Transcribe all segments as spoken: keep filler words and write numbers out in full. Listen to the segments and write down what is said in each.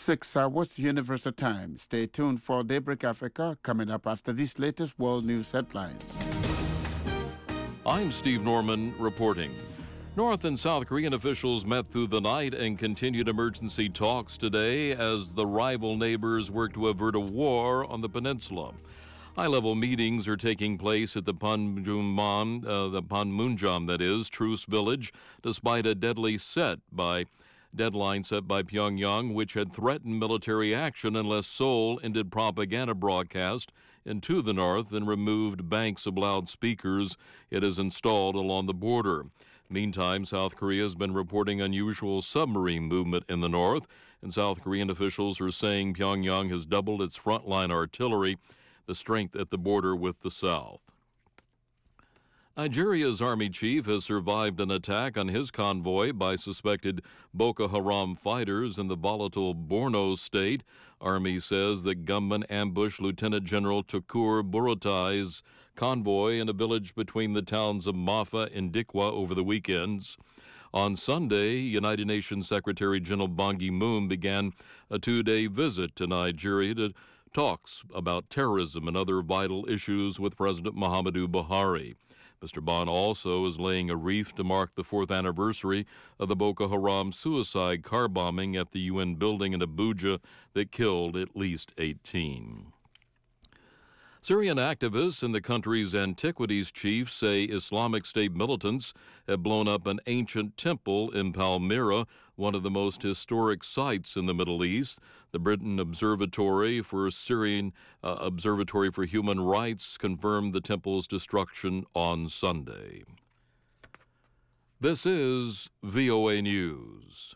six hours Universal Time. Stay tuned for Daybreak Africa coming up after these latest world news headlines. I'm Steve Norman reporting. North and South Korean officials met through the night and continued emergency talks today as the rival neighbors work to avert a war on the peninsula. High-level meetings are taking place at the Panmunjom, uh, the Panmunjom, that is, truce village, despite a deadly set by deadline set by Pyongyang, which had threatened military action unless Seoul ended propaganda broadcast into the north and removed banks of loudspeakers it has installed along the border. Meantime, South Korea has been reporting unusual submarine movement in the north, and South Korean officials are saying Pyongyang has doubled its frontline artillery, the strength at the border with the south. Nigeria's army chief has survived an attack on his convoy by suspected Boko Haram fighters in the volatile Borno state. Army says that gunmen ambushed Lieutenant General Tukur Burutai's convoy in a village between the towns of Mafa and Dikwa over the weekends. On Sunday, United Nations Secretary General Ban Ki-moon began a two-day visit to Nigeria to talks about terrorism and other vital issues with President Muhammadu Buhari. Mister Ban also is laying a wreath to mark the fourth anniversary of the Boko Haram suicide car bombing at the U N building in Abuja that killed at least eighteen. Syrian activists and the country's antiquities chief say Islamic State militants have blown up an ancient temple in Palmyra, one of the most historic sites in the Middle East. The Britain Observatory for Syrian uh, Observatory for Human Rights confirmed the temple's destruction on Sunday. This is V O A News.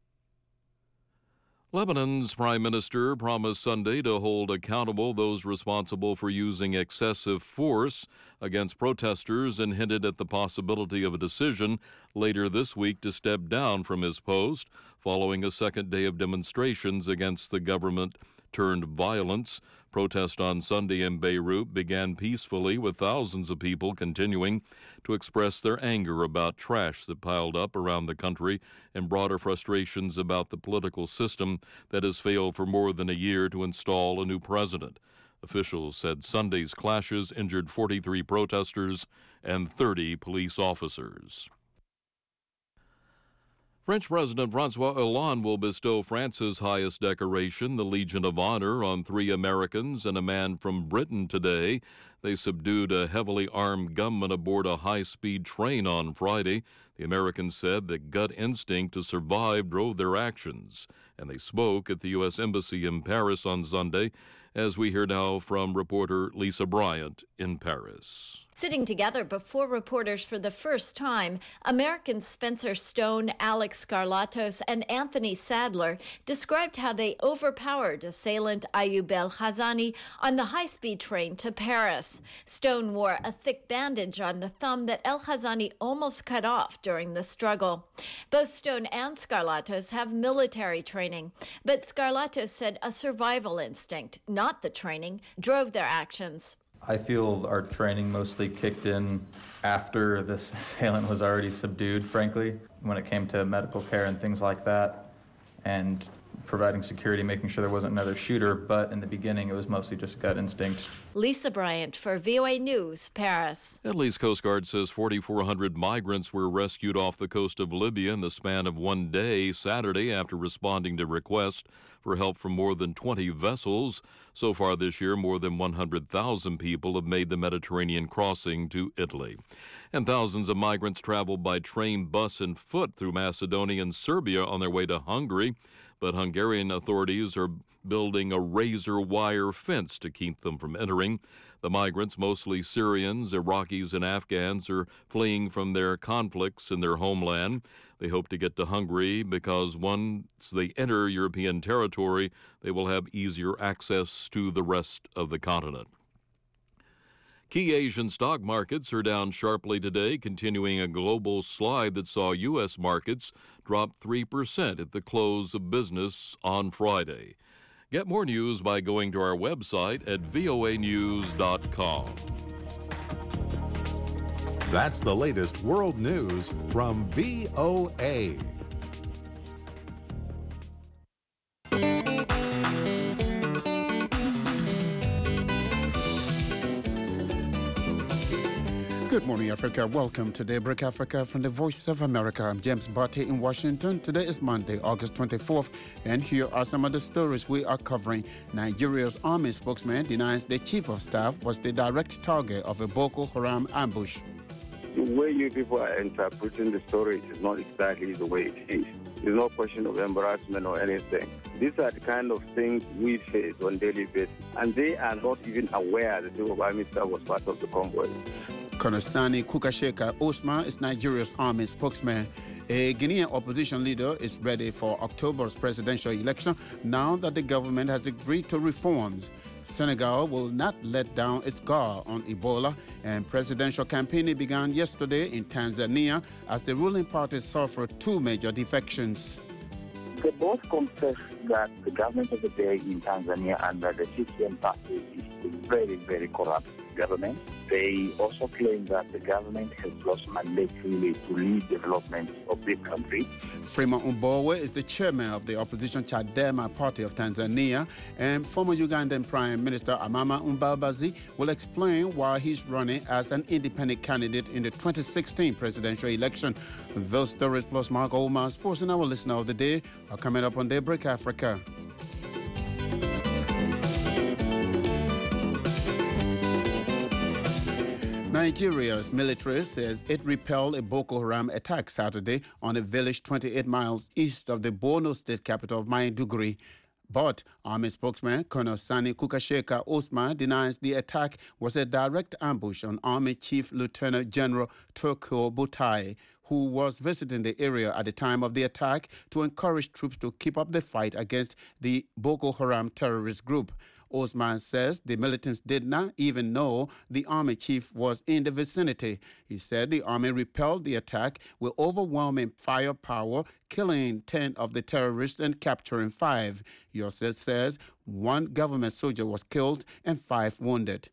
Lebanon's prime minister promised Sunday to hold accountable those responsible for using excessive force against protesters and hinted at the possibility of a decision later this week to step down from his post following a second day of demonstrations against the government-turned violence. Protest on Sunday in Beirut began peacefully, with thousands of people continuing to express their anger about trash that piled up around the country and broader frustrations about the political system that has failed for more than a year to install a new president. Officials said Sunday's clashes injured forty-three protesters and thirty police officers. French President François Hollande will bestow France's highest decoration, the Legion of Honor, on three Americans and a man from Britain today. They subdued a heavily armed gunman aboard a high-speed train on Friday. The Americans said that gut instinct to survive drove their actions, and they spoke at the U S Embassy in Paris on Sunday, as we hear now from reporter Lisa Bryant in Paris. Sitting together before reporters for the first time, Americans Spencer Stone, Alex Skarlatos, and Anthony Sadler described how they overpowered assailant Ayoub El-Hazani on the high-speed train to Paris. Stone wore a thick bandage on the thumb that El-Hazani almost cut off during the struggle. Both Stone and Skarlatos have military training, but Skarlatos said a survival instinct, not the training, drove their actions. I feel our training mostly kicked in after this assailant was already subdued, frankly, when it came to medical care and things like that, and providing security, making sure there wasn't another shooter. But in the beginning, it was mostly just gut instinct. Lisa Bryant for V O A News, Paris. Italy's Coast Guard says forty-four hundred migrants were rescued off the coast of Libya in the span of one day Saturday after responding to requests for help from more than twenty vessels. So far this year, more than one hundred thousand people have made the Mediterranean crossing to Italy. And thousands of migrants traveled by train, bus, and foot through Macedonia and Serbia on their way to Hungary. But Hungarian authorities are building a razor wire fence to keep them from entering. The migrants, mostly Syrians, Iraqis, and Afghans, are fleeing from their conflicts in their homeland. They hope to get to Hungary because once they enter European territory, they will have easier access to the rest of the continent. Key Asian stock markets are down sharply today, continuing a global slide that saw U S markets drop three percent at the close of business on Friday. Get more news by going to our website at V O A news dot com. That's the latest world news from V O A. Good morning, Africa. Welcome to Daybreak Africa from the Voice of America. I'm James Barty in Washington. Today is Monday, August twenty-fourth, and here are some of the stories we are covering. Nigeria's army spokesman denies the chief of staff was the direct target of a Boko Haram ambush. The way you people are interpreting the story is not exactly the way it is. There's no question of embarrassment or anything. These are the kind of things we face on a daily basis, and they are not even aware that the army staff was part of the convoy. Colonel Sani Kukasheka Osman is Nigeria's army spokesman. A Guinean opposition leader is ready for October's presidential election now that the government has agreed to reforms. Senegal will not let down its guard on Ebola, and presidential campaigning began yesterday in Tanzania as the ruling party suffered two major defections. They both confess that the government of the day in Tanzania under the C C M party is a very, very corrupt government. They also claim that the government has lost mandate really to lead development of the country. Freeman Mbowe is the chairman of the opposition Chadema party of Tanzania, and former Ugandan Prime Minister Amama Mbabazi will explain why he's running as an independent candidate in the twenty sixteen presidential election. Those stories plus Mark Omar, sports and our listener of the day are coming up on Daybreak Africa. Nigeria's military says it repelled a Boko Haram attack Saturday on a village twenty-eight miles east of the Borno state capital of Maiduguri. But army spokesman Colonel Sani Kukasheka Osman denies the attack was a direct ambush on Army Chief Lieutenant General Tokyo Butai, who was visiting the area at the time of the attack to encourage troops to keep up the fight against the Boko Haram terrorist group. Osman says the militants did not even know the army chief was in the vicinity. He said the army repelled the attack with overwhelming firepower, killing ten of the terrorists and capturing five. He also says one government soldier was killed and five wounded.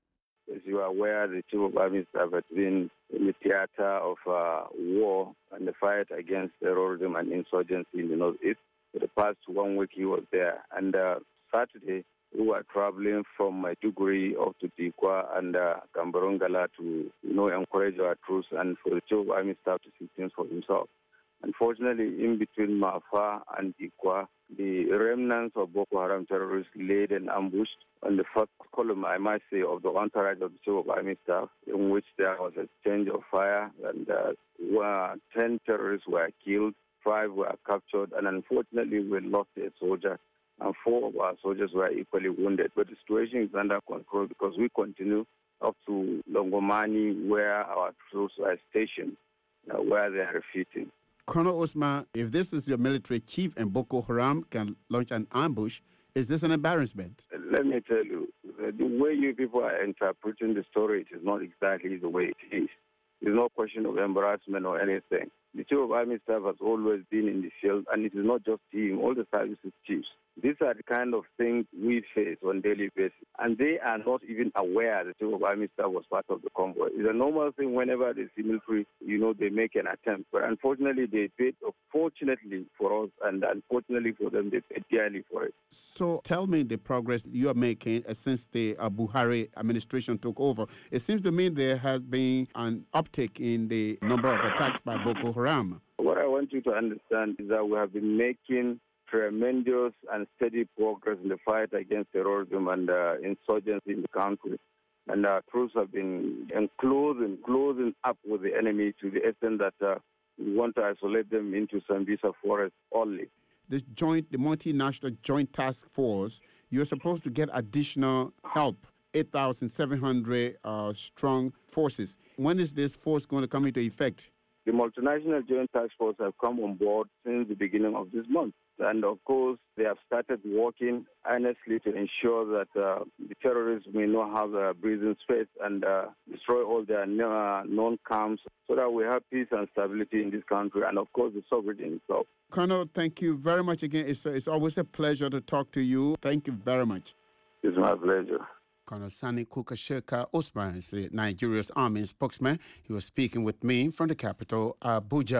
As you are aware, the two of armies have been in the theater of uh, war and the fight against terrorism and insurgency in the northeast. For the past one week, he was there. And uh, Saturday, we were traveling from Maiduguri up to Dikwa and uh, Kambarongala to, you know, encourage our troops and for the chief of army staff to see things for himself. Unfortunately, in between Mafa and Dikwa, the remnants of Boko Haram terrorists laid an ambush on the first column, I might say, of the entourage of the chief of army staff, in which there was a exchange of fire, and uh, ten terrorists were killed, five were captured, and unfortunately, we lost a soldier. And four of our soldiers were equally wounded. But the situation is under control because we continue up to Longomani, where our troops are stationed, uh, where they are refitting. Colonel Osman, if this is your military chief and Boko Haram can launch an ambush, is this an embarrassment? Let me tell you, the way you people are interpreting the story is not exactly the way it is. There's no question of embarrassment or anything. The chief of army staff has always been in the field, and it is not just him, all the services chiefs. These are the kind of things we face on a daily basis, and they are not even aware that the chief of army staff was part of the convoy. It's a normal thing whenever they see military, you know, they make an attempt. But unfortunately, they paid, fortunately for us, and unfortunately for them, they paid dearly for it. So tell me the progress you are making uh, since the uh, Buhari administration took over. It seems to me there has been an uptick in the number of attacks by Boko Haram. What I want you to understand is that we have been making tremendous and steady progress in the fight against terrorism and uh, insurgency in the country. And our troops have been closing, closing up with the enemy to the extent that uh, we want to isolate them into Sambisa forest only. This joint, the multinational joint task force, you're supposed to get additional help, eight thousand seven hundred uh, strong forces. When is this force going to come into effect? The multinational joint task force have come on board since the beginning of this month. And of course, they have started working earnestly to ensure that uh, the terrorists may not have a breathing space and uh, destroy all their uh, known camps so that we have peace and stability in this country and, of course, the sovereignty itself. Colonel, thank you very much again. It's, it's always a pleasure to talk to you. Thank you very much. It's my pleasure. Colonel Sani Kukasheka Osman is Nigeria's army spokesman. He was speaking with me from the capital, Abuja.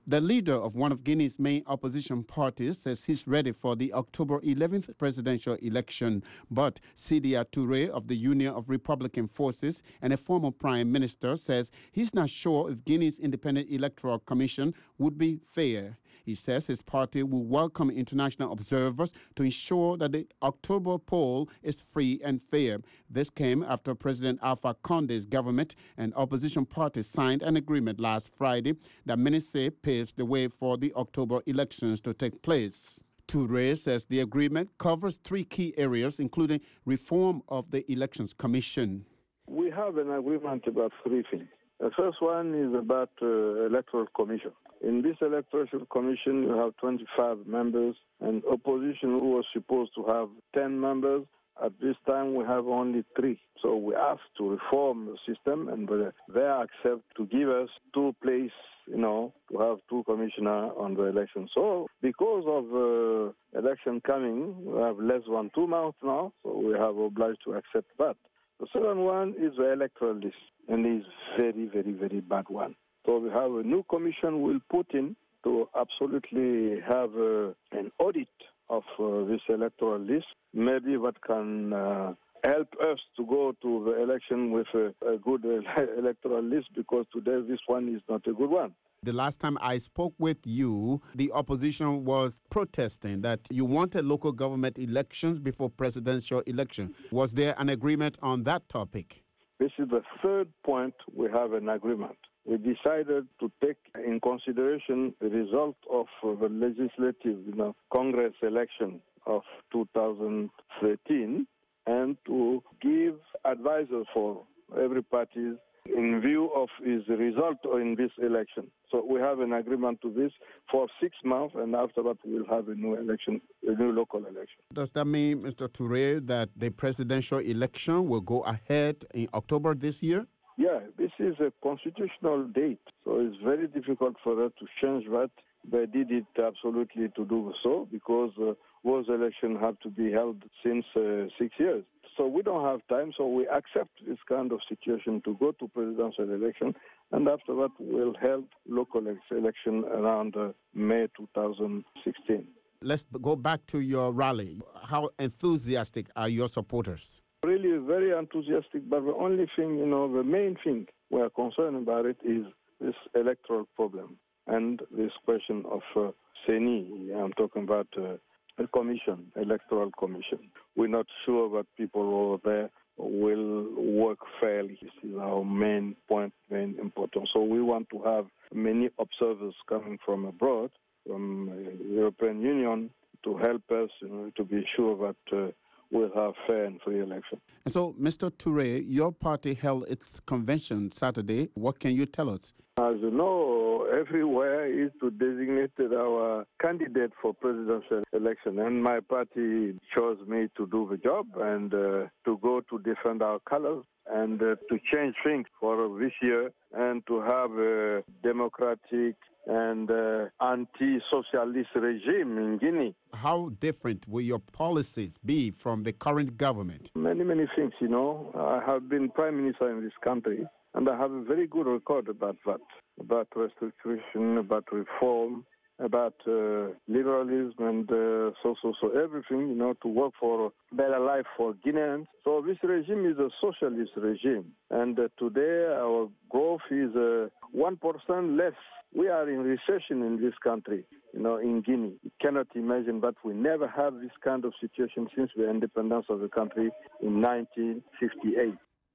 The leader of one of Guinea's main opposition parties says he's ready for the October eleventh presidential election. But Sidia Touré of the Union of Republican Forces and a former prime minister says he's not sure if Guinea's Independent Electoral Commission would be fair. He says his party will welcome international observers to ensure that the October poll is free and fair. This came after President Alpha Conde's government and opposition parties signed an agreement last Friday that many say paves the way for the October elections to take place. Touré says the agreement covers three key areas, including reform of the Elections Commission. We have an agreement about three things. The first one is about uh, Electoral Commission. In this Electoral Commission, you have twenty-five members, and opposition who was supposed to have ten members. At this time, we have only three. So we have to reform the system, and they accept to give us two places, you know, to have two commissioners on the election. So because of the uh, election coming, we have less than two months now, so we have obliged to accept that. The second one is the electoral list, and it's very, very, very bad one. So we have a new commission we'll put in to absolutely have uh, an audit of uh, this electoral list. Maybe that can uh, help us to go to the election with a, a good uh, electoral list, because today this one is not a good one. The last time I spoke with you, the opposition was protesting that you wanted local government elections before presidential election. Was there an agreement on that topic? This is the third point we have an agreement. We decided to take in consideration the result of the legislative, you know, Congress election of two thousand thirteen and to give advisors for every party in view of its result in this election. So we have an agreement to this for six months, and after that we'll have a new election, a new local election. Does that mean, Mister Touré, that the presidential election will go ahead in October this year? Yeah, this is a constitutional date, so it's very difficult for us to change that. They did it absolutely to do so, because uh, those elections have to be held since uh, six years. So we don't have time, so we accept this kind of situation to go to presidential election, and after that we'll hold local election around uh, May two thousand sixteen. Let's go back to your rally. How enthusiastic are your supporters? Really very enthusiastic, but the only thing, you know, the main thing we are concerned about it is this electoral problem and this question of uh, C E N I. I'm talking about uh, a commission, electoral commission. We're not sure that people over there will work fairly. This is our main point, main important. So we want to have many observers coming from abroad, from the European Union, to help us, you know, to be sure that uh, we'll have fair and free election. And so, Mister Touré, your party held its convention Saturday. What can you tell us? As you know, everywhere is to designate our candidate for presidential election. And my party chose me to do the job and uh, to go to defend our colors and uh, to change things for this year and to have a democratic and uh, anti-socialist regime in Guinea. How different will your policies be from the current government? Many, many things, you know. I have been prime minister in this country, and I have a very good record about that, about restitution, about reform, about uh, liberalism and uh, so, so, so everything, you know, to work for a better life for Guineans. So this regime is a socialist regime, and uh, today our growth is uh, one percent less. We are in recession in this country, you know, in Guinea. You cannot imagine, but we never have this kind of situation since the independence of the country in nineteen fifty-eight.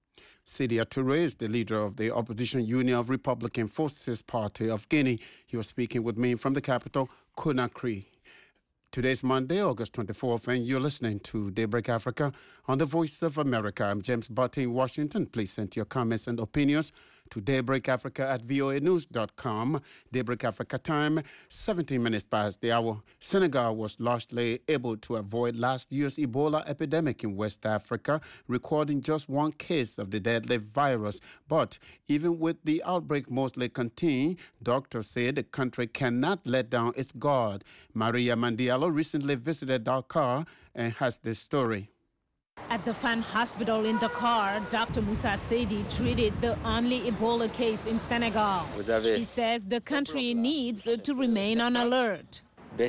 Sidia Touré is the leader of the opposition Union of Republican Forces Party of Guinea. He was speaking with me from the capital, Conakry. Today's Monday, August twenty-fourth, and you're listening to Daybreak Africa on the Voice of America. I'm James Butte in Washington. Please send your comments and opinions to daybreakafrica at v o a news dot com. Daybreak Africa time, seventeen minutes past the hour. Senegal was largely able to avoid last year's Ebola epidemic in West Africa, recording just one case of the deadly virus. But even with the outbreak mostly contained, doctors say the country cannot let down its guard. Maria Mandialo recently visited Dakar and has this story. At the Fan Hospital in Dakar, Doctor Moussa Seydi treated the only Ebola case in Senegal. He says the country needs to remain on alert.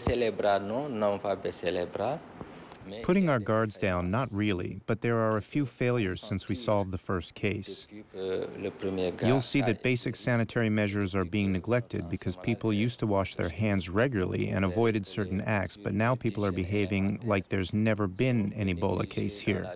Putting our guards down, not really, but there are a few failures since we solved the first case. You'll see that basic sanitary measures are being neglected because people used to wash their hands regularly and avoided certain acts, but now people are behaving like there's never been an Ebola case here.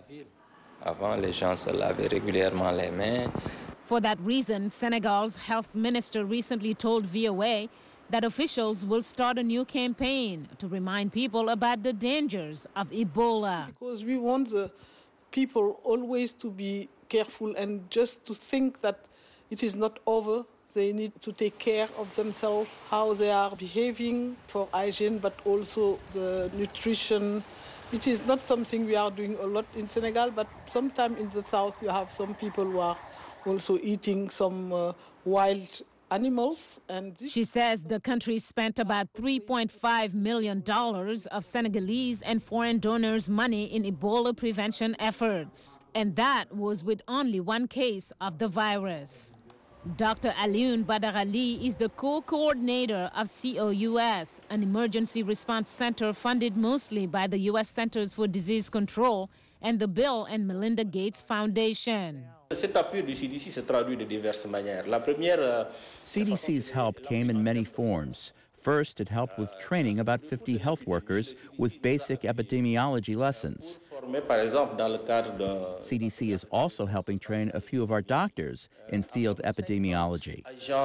For that reason, Senegal's health minister recently told V O A that officials will start a new campaign to remind people about the dangers of Ebola. Because we want the people always to be careful and just to think that it is not over. They need to take care of themselves, how they are behaving for hygiene, but also the nutrition. It is not something we are doing a lot in Senegal, but sometimes in the south you have some people who are also eating some uh, wild animals. And she says the country spent about three point five million dollars of Senegalese and foreign donors' money in Ebola prevention efforts. And that was with only one case of the virus. Doctor Alioune Badarali is the co-coordinator of C O U S, an emergency response center funded mostly by the U S Centers for Disease Control and the Bill and Melinda Gates Foundation. C D C's help came in many forms. First, it helped with training about fifty health workers with basic epidemiology lessons. C D C is also helping train a few of our doctors in field epidemiology.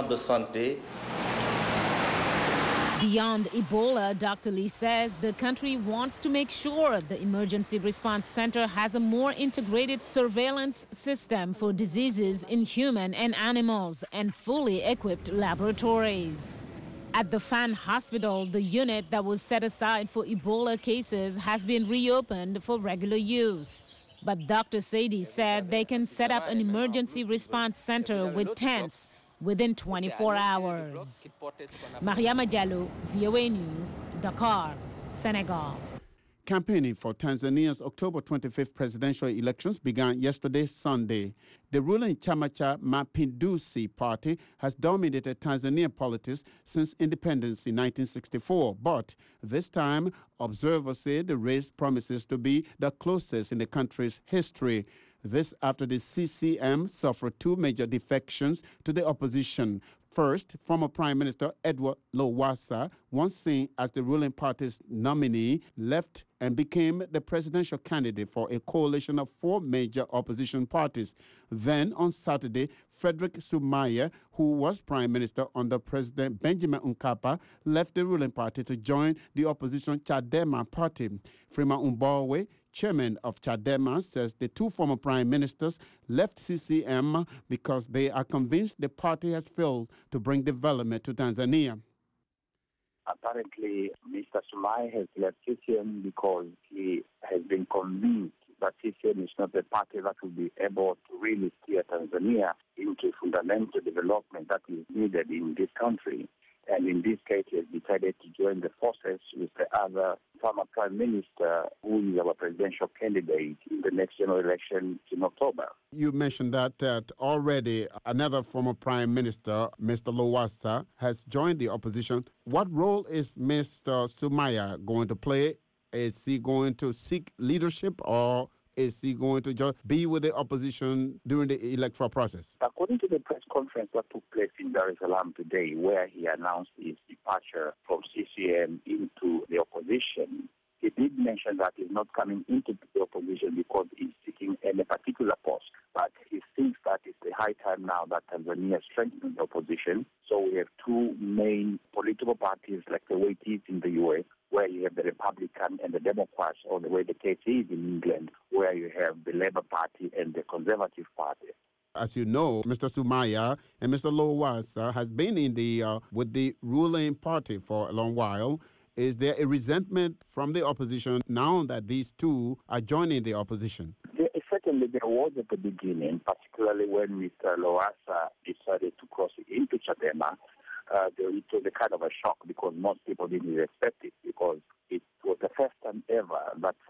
Beyond Ebola, Doctor Lee says the country wants to make sure the Emergency Response Center has a more integrated surveillance system for diseases in human and animals and fully equipped laboratories. At the Fan Hospital, the unit that was set aside for Ebola cases has been reopened for regular use. But Doctor Seydi said they can set up an emergency response center with tents within twenty-four hours. Mariama Diallo, V O A News, Dakar, Senegal. Campaigning for Tanzania's October twenty-fifth presidential elections began yesterday, Sunday. The ruling Chama Mapinduzi party has dominated Tanzanian politics since independence in nineteen sixty-four. But this time, observers say the race promises to be the closest in the country's history. This after the C C M suffered two major defections to the opposition. First, former Prime Minister Edward Lowassa, once seen as the ruling party's nominee, left and became the presidential candidate for a coalition of four major opposition parties. Then, on Saturday, Frederick Sumaya, who was Prime Minister under President Benjamin Mkapa, left the ruling party to join the opposition Chadema party. Freeman Mbowe, chairman of Chadema, says the two former prime ministers left C C M because they are convinced the party has failed to bring development to Tanzania. Apparently, Mister Sumai has left C C M because he has been convinced that C C M is not the party that will be able to really steer Tanzania into fundamental development that is needed in this country. And in this case, he has decided to join the forces with the other former prime minister, who is our presidential candidate in the next general election in October. You mentioned that uh, already another former prime minister, Mister Lowassa, has joined the opposition. What role is Mister Sumaya going to play? Is he going to seek leadership, or is he going to just be with the opposition during the electoral process? According to the press conference that took place in Dar es Salaam today, where he announced his departure from C C M into the opposition, he did mention that he's not coming into the opposition because he's seeking any particular post. But he thinks that it's the high time now that Tanzania strengthens the opposition. So we have two main political parties, like the way it is in the U S, where you have the Republican and the Democrats, or the way the case is in England, where you have the Labour Party and the Conservative Party. As you know, Mister Sumaya and Mister Lowassa has been in the uh, with the ruling party for a long while. Is there a resentment from the opposition now that these two are joining the opposition? There, certainly there was at the beginning, particularly when Mister Lowassa decided to cross into Chadema. Uh, it was a kind of a shock because most people didn't expect it, because it was the first time ever that such a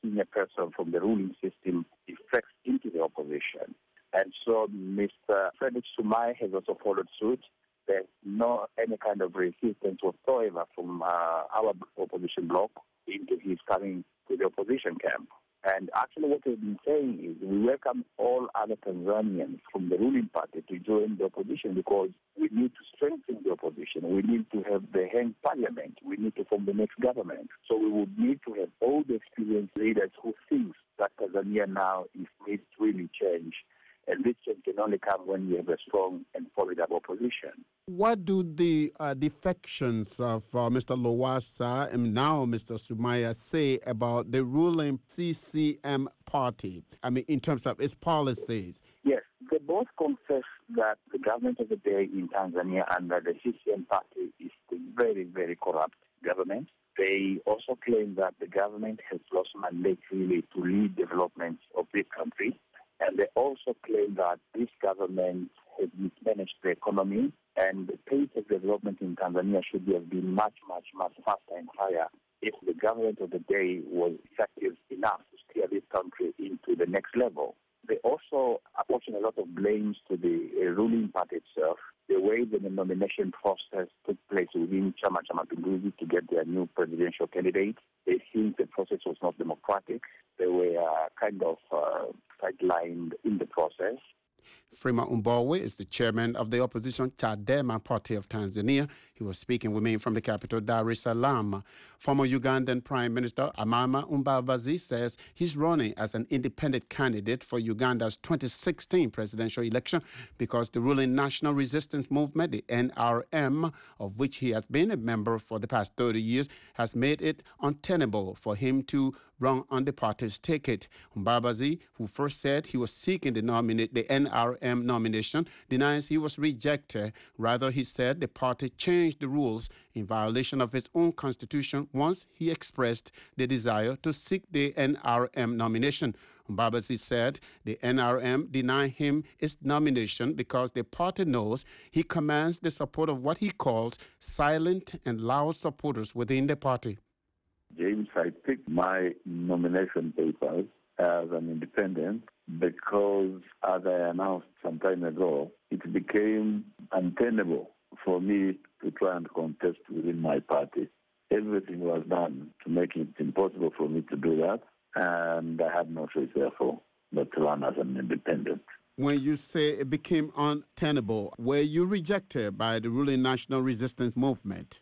senior person from the ruling system defects into the opposition. And so Mister Frederick Sumaye has also followed suit. There's no any kind of resistance whatsoever from uh, our opposition bloc into his coming to the opposition camp. And actually what we've been saying is we welcome all other Tanzanians from the ruling party to join the opposition because we need to strengthen the opposition. We need to have the hanged parliament. We need to form the next government. So we would need to have all the experienced leaders who think that Tanzania now is needs to really change. And this change can only come when you have a strong and formidable opposition. What do the uh, defections of uh, Mister Lowassa and now Mister Sumaye say about the ruling C C M party? I mean, in terms of its policies? Yes, they both confess that the government of the day in Tanzania under the C C M party is a very, very corrupt government. They also claim that the government has lost mandate really to lead development of this country. And they also claim that this government has mismanaged the economy and the pace of development in Tanzania should have been much, much, much faster and higher if the government of the day was effective enough to steer this country into the next level. They also are putting a lot of blames to the uh, ruling party itself, the way the nomination process took place within Chama cha Mapinduzi to get their new presidential candidate. They think the process was not democratic. They were uh, kind of uh, sidelined in the process. Freeman Mbowe is the chairman of the opposition Chadema Party of Tanzania. He was speaking with me from the capital, Dar es Salaam. Former Ugandan Prime Minister Amama Mbabazi says he's running as an independent candidate for Uganda's twenty sixteen presidential election because the ruling National Resistance Movement, the N R M, of which he has been a member for the past thirty years, has made it untenable for him to run on the party's ticket. Mbabazi, who first said he was seeking the, nomina- the N R M nomination, denies he was rejected. Rather, he said the party changed the rules in violation of its own constitution once he expressed the desire to seek the N R M nomination. Mbabazi said the N R M denied him its nomination because the party knows he commands the support of what he calls silent and loud supporters within the party. James, I picked my nomination papers as an independent because, as I announced some time ago, it became untenable for me to try and contest within my party. Everything was done to make it impossible for me to do that, and I had no choice, therefore, but to run as an independent. When you say it became untenable, were you rejected by the ruling National Resistance Movement?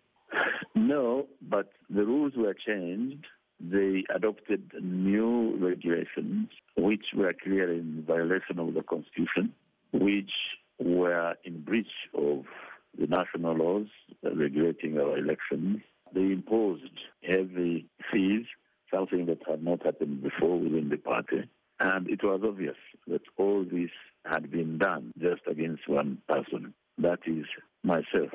No, but the rules were changed. They adopted new regulations, which were clearly in violation of the Constitution, which were in breach of the national laws regulating our elections. They imposed heavy fees, something that had not happened before within the party. And it was obvious that all this had been done just against one person, that is myself.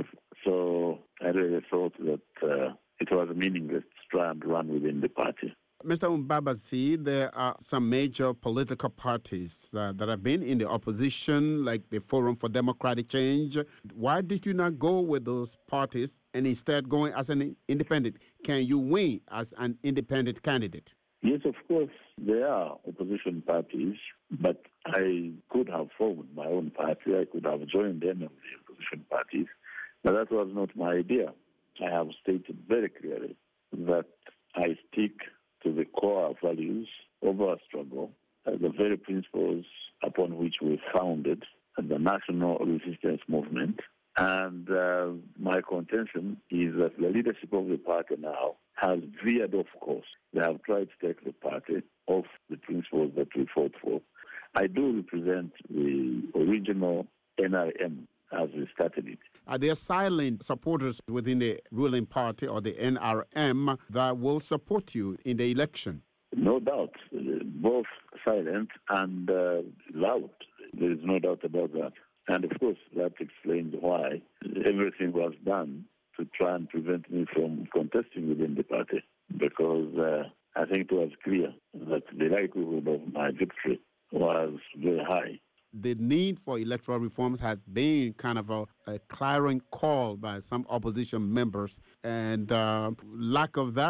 So I really thought that uh, it was meaningless to try and run within the party. Mister Mbabazi, there are some major political parties uh, that have been in the opposition, like the Forum for Democratic Change. Why did you not go with those parties and instead going as an independent? Can you win as an independent candidate? Yes, of course, there are opposition parties, but I could have formed my own party. I could have joined any of the opposition parties, but that was not my idea. I have stated very clearly that I stick to the core values of our struggle, uh, the very principles upon which we founded the National Resistance Movement. And uh, my contention is that the leadership of the party now has veered off course. They have tried to take the party off the principles that we fought for. I do represent the original N R M as we started it. Are there silent supporters within the ruling party or the N R M that will support you in the election? No doubt. Both silent and uh, loud. There is no doubt about that. And of course, that explains why everything was done to try and prevent me from contesting within the party, because uh, I think it was clear that the likelihood of my victory was very high. The need for electoral reforms has been kind of a, a clarion call by some opposition members, and uh, lack of that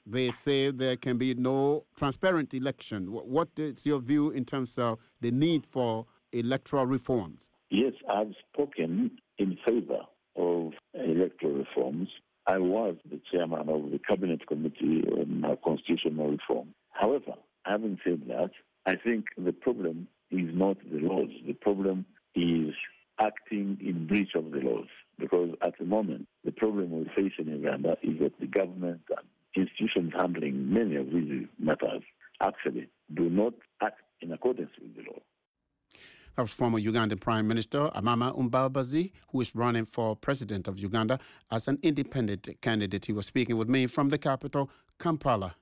they say there can be no transparent election. What is your view in terms of the need for electoral reforms? Yes, I've spoken in favor of electoral reforms. I was the chairman of the Cabinet Committee on Constitutional Reform. However, having said that, I think the problem is not the laws. The problem is acting in breach of the laws. Because at the moment, the problem we face in Uganda is that the government and institutions handling many of these matters actually do not act in accordance with the law. That was former Ugandan Prime Minister Amama Mbabazi, who is running for president of Uganda as an independent candidate. He was speaking with me from the capital, Kampala.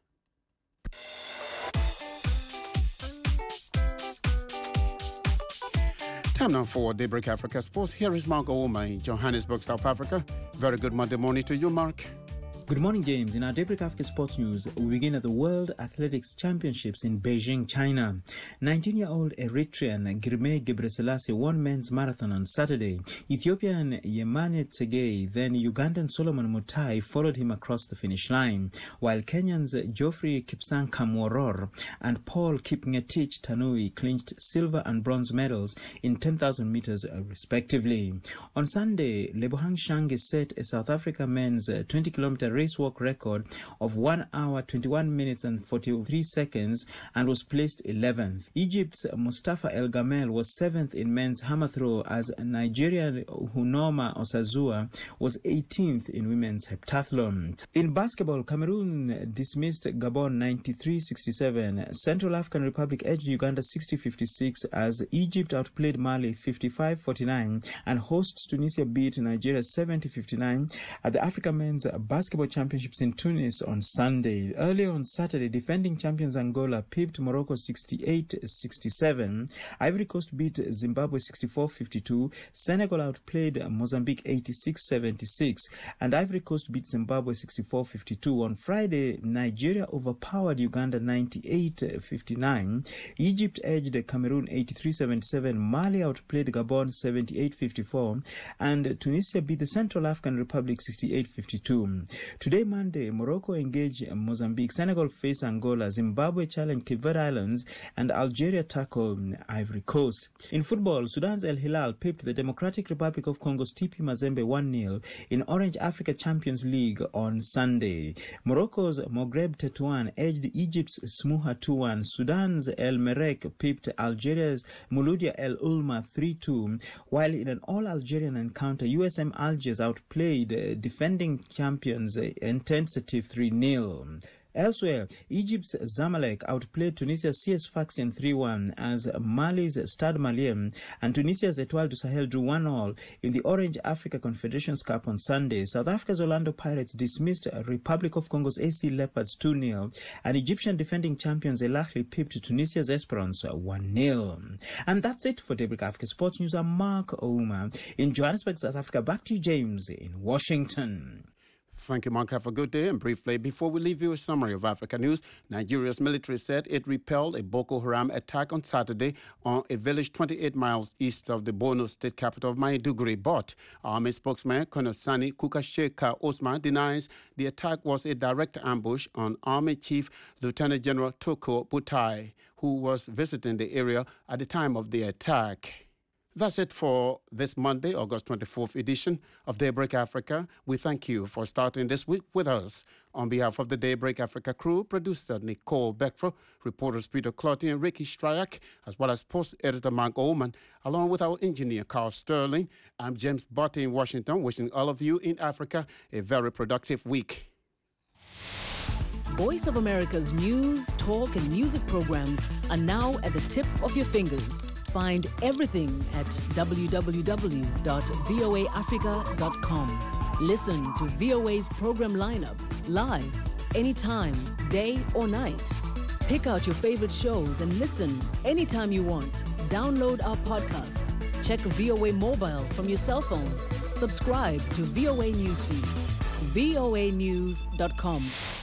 Time now for Daybreak Africa Sports. Here is Mark Ouma in Johannesburg, South Africa. Very good Monday morning to you, Mark. Good morning, James. In our Daybreak Africa Sports News, we begin at the World Athletics Championships in Beijing, China. nineteen-year-old Eritrean Girmay Gebreselassie won men's marathon on Saturday. Ethiopian Yemane Tsegay, then Ugandan Solomon Mutai followed him across the finish line, while Kenyans Geoffrey Kipsang Kamworor and Paul Kipngetich Tanui clinched silver and bronze medals in ten thousand meters respectively. On Sunday, Lebohang Shange set a South Africa men's twenty kilometer race walk record of one hour, twenty-one minutes and forty-three seconds and was placed eleventh. Egypt's Mustafa El Gamel was seventh in men's hammer throw, as Nigerian Hunoma Osazua was eighteenth in women's heptathlon. In basketball, Cameroon dismissed Gabon ninety-three sixty-seven. Central African Republic edged Uganda sixty fifty-six as Egypt outplayed Mali fifty-five forty-nine and hosts Tunisia beat Nigeria seventy fifty-nine at the Africa Men's Basketball Championships in Tunis on Sunday. Earlier on Saturday, defending champions Angola pipped Morocco sixty-eight sixty-seven. Ivory Coast beat Zimbabwe sixty-four fifty-two. Senegal outplayed Mozambique eighty-six seventy-six. And Ivory Coast beat Zimbabwe sixty-four fifty-two. On Friday, Nigeria overpowered Uganda ninety-eight fifty-nine. Egypt edged Cameroon eighty-three seventy-seven. Mali outplayed Gabon seventy-eight fifty-four. And Tunisia beat the Central African Republic sixty-eight fifty-two. Today, Monday, Morocco engage Mozambique, Senegal face Angola, Zimbabwe challenge Cape Verde Islands, and Algeria tackle Ivory Coast. In football, Sudan's El Hilal pipped the Democratic Republic of Congo's T P Mazembe one nil in Orange Africa Champions League on Sunday. Morocco's Moghreb Tetouan edged Egypt's Smuha two one. Sudan's El Merreikh pipped Algeria's Mouloudia El Ulma three two, while in an all-Algerian encounter, U S M Algiers outplayed uh, defending champions Intensity three nil. Elsewhere, Egypt's Zamalek outplayed Tunisia's C S Sfaxien three one as Mali's Stade Malien and Tunisia's Etoile du Sahel drew one all in the Orange Africa Confederations Cup on Sunday. South Africa's Orlando Pirates dismissed Republic of Congo's A C Leopards two nil, and Egyptian defending champions El Ahly pipped Tunisia's Esperance one nil. And that's it for Daybreak Africa Sports News. I'm Mark Ouma in Johannesburg, South Africa. Back to you, James, in Washington. Thank you, Mark. Have a good day. And briefly, before we leave you a summary of Africa news, Nigeria's military said it repelled a Boko Haram attack on Saturday on a village twenty-eight miles east of the Borno state capital of Maiduguri. But Army spokesman Colonel Sani Kukasheka Osman denies the attack was a direct ambush on Army Chief Lieutenant General Toko Butai, who was visiting the area at the time of the attack. That's it for this Monday, August twenty-fourth edition of Daybreak Africa. We thank you for starting this week with us. On behalf of the Daybreak Africa crew, producer Nicole Beckford, reporters Peter Clotty and Ricky Stryak, as well as post editor Mark Oman, along with our engineer Carl Sterling, I'm James Botti in Washington, wishing all of you in Africa a very productive week. Voice of America's news, talk, and music programs are now at the tip of your fingers. Find everything at w w w dot voa africa dot com. Listen to V O A's program lineup live, anytime, day or night. Pick out your favorite shows and listen anytime you want. Download our podcasts. Check V O A mobile from your cell phone. Subscribe to V O A Newsfeed. v o a news dot com.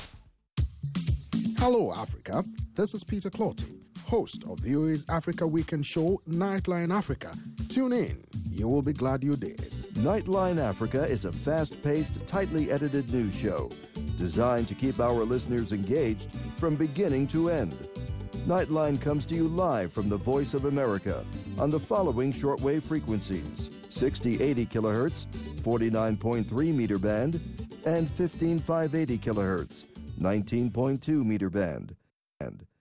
Hello, Africa. This is Peter Clotty, host of V O A's Africa Weekend show, Nightline Africa. Tune in. You will be glad you did. Nightline Africa is a fast-paced, tightly edited news show. designed to keep our listeners engaged from beginning to end. Nightline comes to you live from the Voice of America on the following shortwave frequencies: sixty eighty kilohertz, forty-nine point three meter band, and fifteen five eighty kilohertz, nineteen point two meter band. And